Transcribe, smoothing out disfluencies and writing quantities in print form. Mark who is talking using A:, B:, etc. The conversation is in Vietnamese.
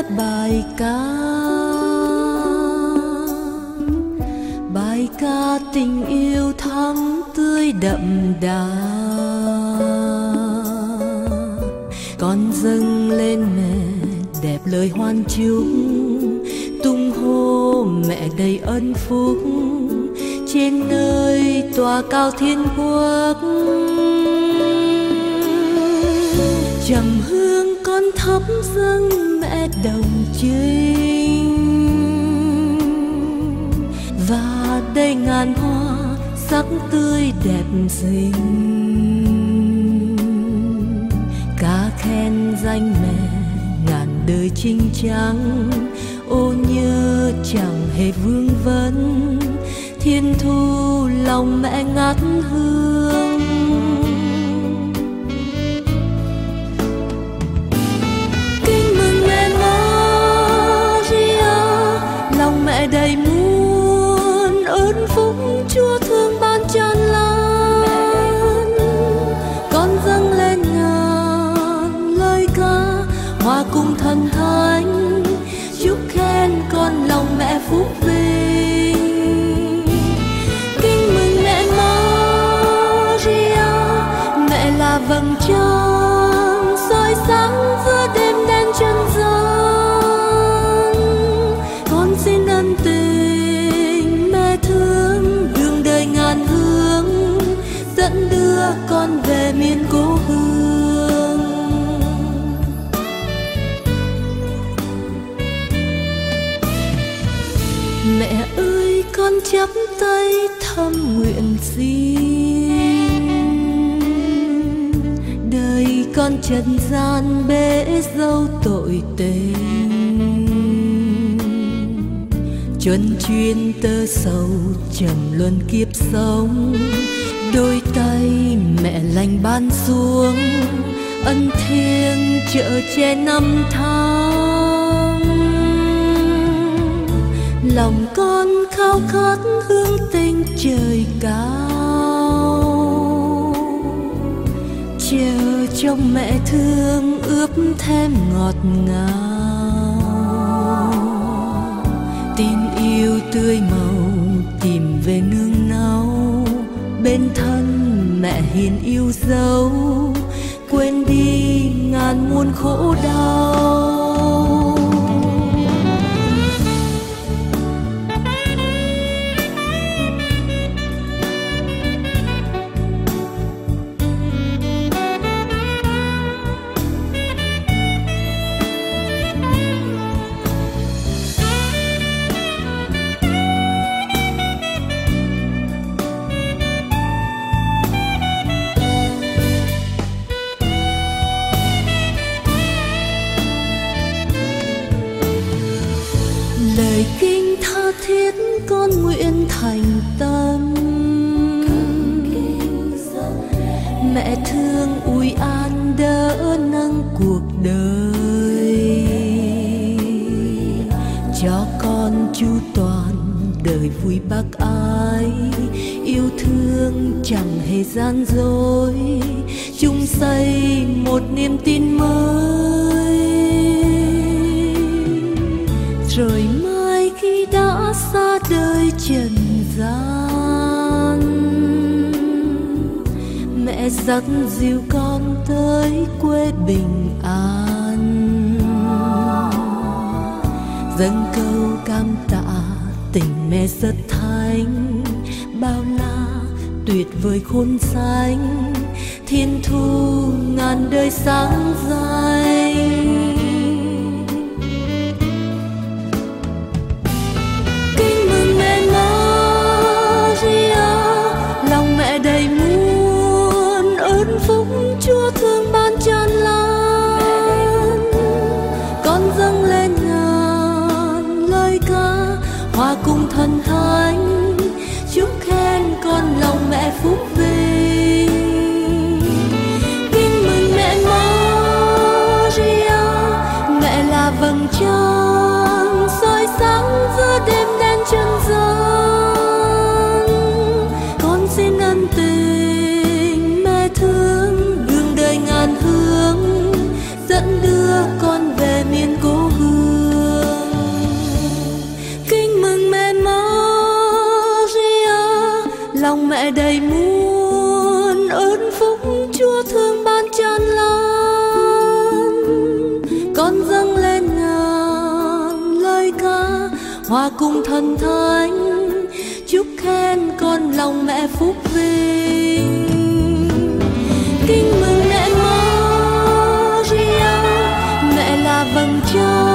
A: bài ca tình yêu thắm tươi đậm đà. Con dâng lên mẹ đẹp lời hoan chúc, tung hô mẹ đầy ân phúc, trên nơi tòa cao thiên quốc. Trầm hương con thắp dâng mẹ đồng trinh, và đầy ngàn hoa sắc tươi đẹp xinh. Ca khen danh mẹ ngàn đời trinh trắng, ô nhớ chẳng hề vương vấn, thiên thu lòng mẹ ngát hương. Kinh mừng mẹ Maria, lòng mẹ đầy muôn ơn phúc, Chúa thương ban tràn lan. Con dâng lên ngàn lời ca, hòa cùng thần thánh, chúc khen con lòng mẹ phúc vinh. Kinh mừng mẹ Maria, mẹ là vầng trăng soi sáng giữa đêm đen chân gian. Con xin ân tình mẹ thương, đường đời ngàn hướng, dẫn đưa con về miền cố hương. Mẹ ơi con chắp tay thầm nguyện xin, đời con trần gian bể dâu tội tình. Chuân chuyên tơ sầu trầm luân kiếp sống, đôi tay mẹ lành ban xuống, ân thiêng chở che năm tháng. Lòng con khao khát hương tình trời cao, chờ trong mẹ thương ướp thêm ngọt ngào. Tin yêu tươi màu tìm về nương náu, bên thân mẹ hiền yêu dấu, quên đi ngàn muôn khổ đau. Lời kinh tha thiết con nguyện thành tâm, mẹ thương ủi an đỡ nâng cuộc đời, cho con chu toàn đời vui bác ái, yêu thương chẳng hề gian dối, chung xây một niềm tin mới. Rồi mai khi đã xa đời trần gian, mẹ dắt dìu con tới quê bình an, dâng câu cam tạ tình mẹ rất thánh, bao la tuyệt vời khôn sánh, thiên thu ngàn đời sáng danh. Đầy muôn ơn phúc, Chúa thương ban tràn lan. Con dâng lên ngàn lời ca, hòa cùng thần thánh, chúc khen con lòng mẹ phúc vinh. Kinh mừng mẹ Maria, mẹ là vầng trăng soi sáng giữa đêm đen chân gian. Con xin ân tình mẹ thương, đường đời ngàn hướng, dẫn đưa con về miền cố hương. lòng mẹ đầy muôn ơn phúc Chúa thương ban tràn lan. Con dâng lên ngàn lời ca hòa cùng thần thánh, chúc khen con lòng mẹ phúc vinh. Kinh mừng mẹ Maria, mẹ là vầng trăng